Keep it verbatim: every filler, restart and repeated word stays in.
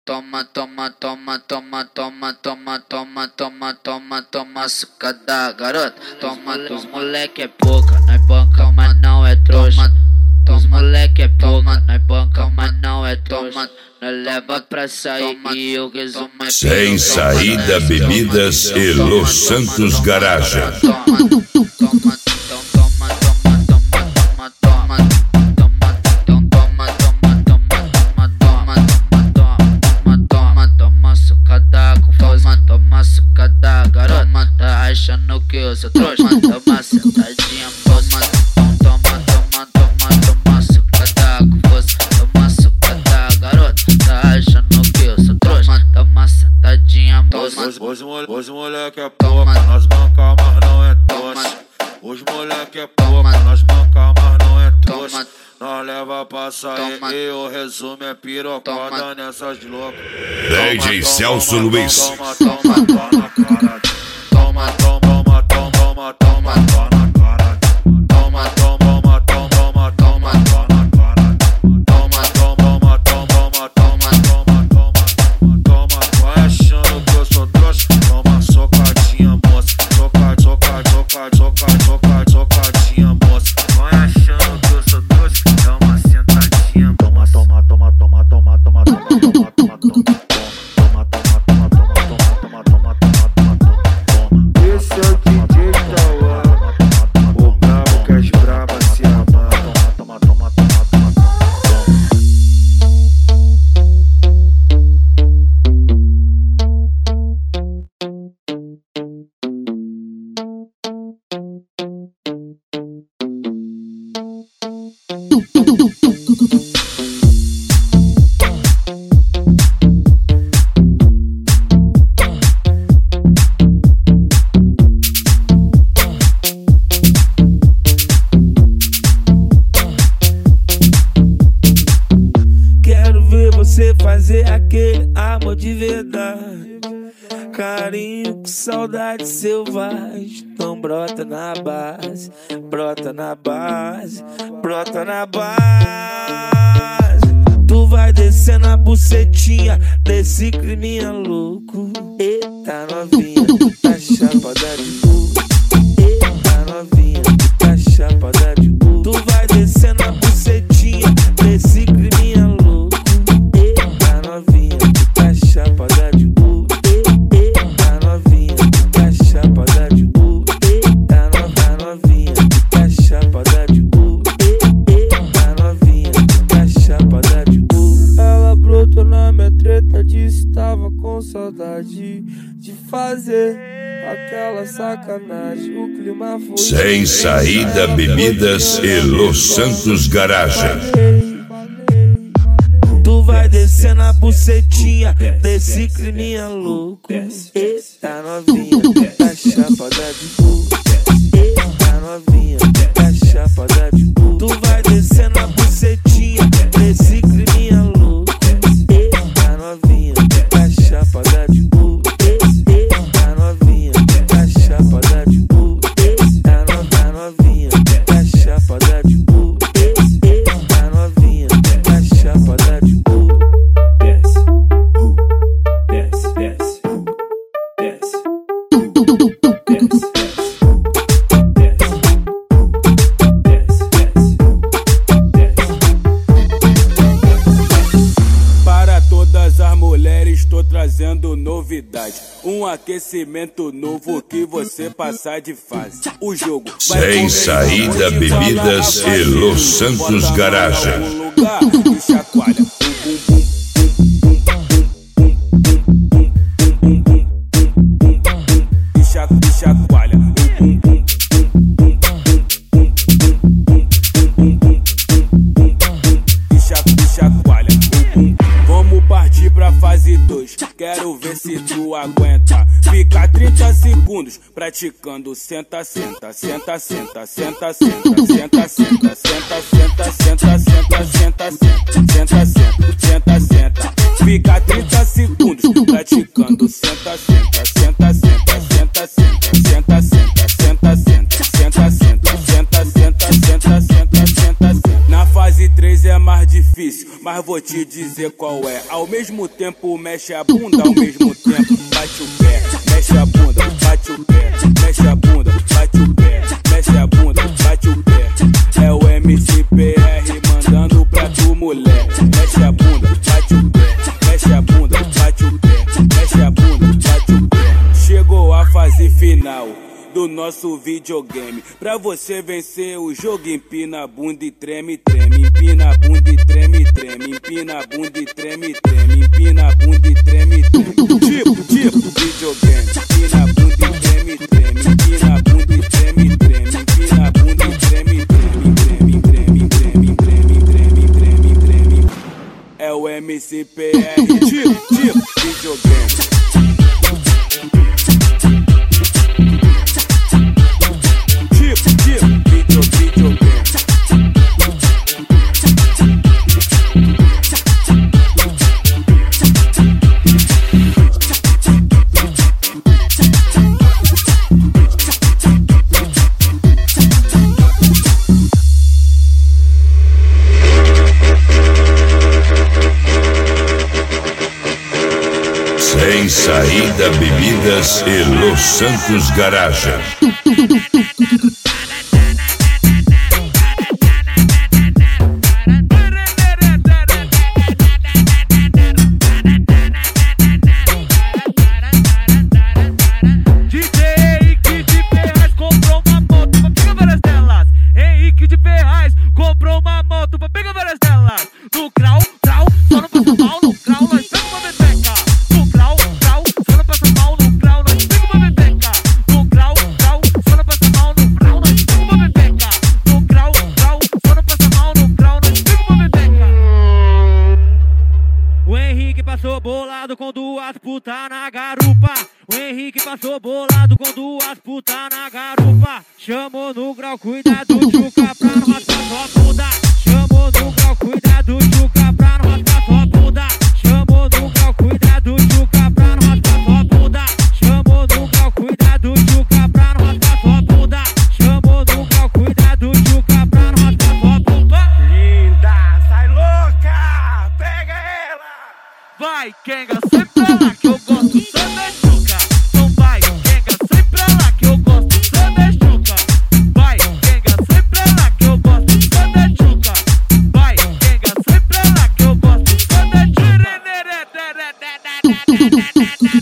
toma, toma, toma, toma, toma, toma, toma, toma, toma, toma, sucada, garota. Toma, os moleque é pouca, nós banca, mas não é trouxa. Os moleque é pouca, nós banca, mas não é trouxa. Nós leva pra sair e o resumo é Sem Saída Bebidas e Los Santos Garagem. Achando que eu sou trouxa, toma sentadinha, moça. Toma, toma, toma, toma sucada com força. Toma sucada, garota. Tá achando que eu sou trouxa, toma sentadinha, moça. Os, os, os moleque é pouca, nós banca, mas não é trouxa. Os moleque é pouca, nós banca, mas não é trouxa. Nós leva pra sair e o resumo é pirocada nessas loucas. D J Celso Luiz. Toma, toma, toma na cara. Toma, toma, toma, toma, toma, toma na cara. Toma, toma, toma, toma, toma, toma na cara. Toma, toma, toma, toma, toma, toma, toma. Vai achando que eu sou trouxa? Toma socadinha, moça. Soca, soca, soca, soca, soca, socadinha, moça. Vai achando que eu sou trouxa? Toma sentadinha, toma, toma, toma, toma, toma, toma, toma, toma, toma, toma. Você fazer aquele amor de verdade, carinho com saudade selvagem. Então brota na base, brota na base, brota na base. Tu vai descendo a bucetinha desse criminha louco. Eita novinha, tu tá chapada de burro. Eita novinha, tu tá chapada de burro. Tu vai descendo a bucetinha desse criminha louco. Chapada de burro, eita novinha, tá chapada de burro, eita novinha, tá chapada de burro, eita novinha, tá chapada de burro. Ela brotou na minha treta, disse tava com saudade de fazer aquela sacanagem. O clima foi Sem Saída Bebidas e Los Santos Garagem. Tu vai descendo a bucetinha desse criminha louco. Eita novinha, tá chapada de burro. Eita novinha, tá chapada de burro. Tu vai descendo a bucetinha desse criminha louco. Eita novinha, tá chapada de burro. Eita novinha, tá chapada de burro. Eita novinha, tá chapada de burro. Eita novinha, tá chapada de burro. Estou trazendo novidade, um aquecimento novo que você passar de fase. O jogo vai Sem Saída Bebidas e Los Santos Garagem. Um lugar que chacoalha. E chacoalha. E chacoalha. Vamos partir pra fase dois. Quero ver se tu aguenta. Fica trinta segundos praticando. Senta, senta, senta, senta, senta, senta, senta, senta, senta, senta, senta, senta, senta, senta, senta, senta, senta. Fica trinta segundos praticando. Senta, senta, senta, senta, senta, senta, senta, senta, senta, senta, senta, senta, senta, senta, senta, senta, senta. Na fase três é mais difícil. mas vou te dizer qual é. Ao mesmo tempo mexe a bunda, ao mesmo tempo bate o pé. Mexe a bunda, bate o pé. Mexe a bunda, bate o pé. Mexe a bunda, bate o pé. É o M C P R mandando pra tu, mulher. Mexe a bunda, bate o pé. Mexe a bunda, bate o pé. Mexe a bunda, bate o pé. Chegou a fase final do nosso videogame. Pra você vencer o jogo, empina a bunda e treme, treme. Empina a bunda e treme, treme. Empina a bunda e treme, treme. Empina a bunda e treme, treme. Tipo, tipo, videogame. Empina a bunda e treme, treme. Empina a bunda e treme, treme. Empina a bunda e treme, treme. Treme, treme, treme, treme, treme, treme, treme. É o M C P R. Tipo, tipo, videogame. Sem Saída Bebidas e Los Santos Garagem. Passou bolado com duas putas na garupa. O Henrique passou bolado com duas putas na garupa. Chamou no grau, cuidado, Juca, pra não raspar sua bunda. Chamou no grau, cuidado, Juca, pra não raspar sua bunda. Chamou no grau, cuidado, Juca, pra não raspar sua bunda. Chamou no grau, cuidado, Juca, pra não raspar sua bunda. Chamou no grau, cuidado, Juca, pra não raspar sua bunda. Linda, sai louca, pega ela. Vai, Kenga, sai pra lá que eu gosto só da Juca. Então vai, Kenga, sai pra lá que eu gosto só da Juca. Vai, Kenga, sai pra lá que eu gosto só da Juca. Vai, Kenga, sai pra lá que eu gosto só da Juca.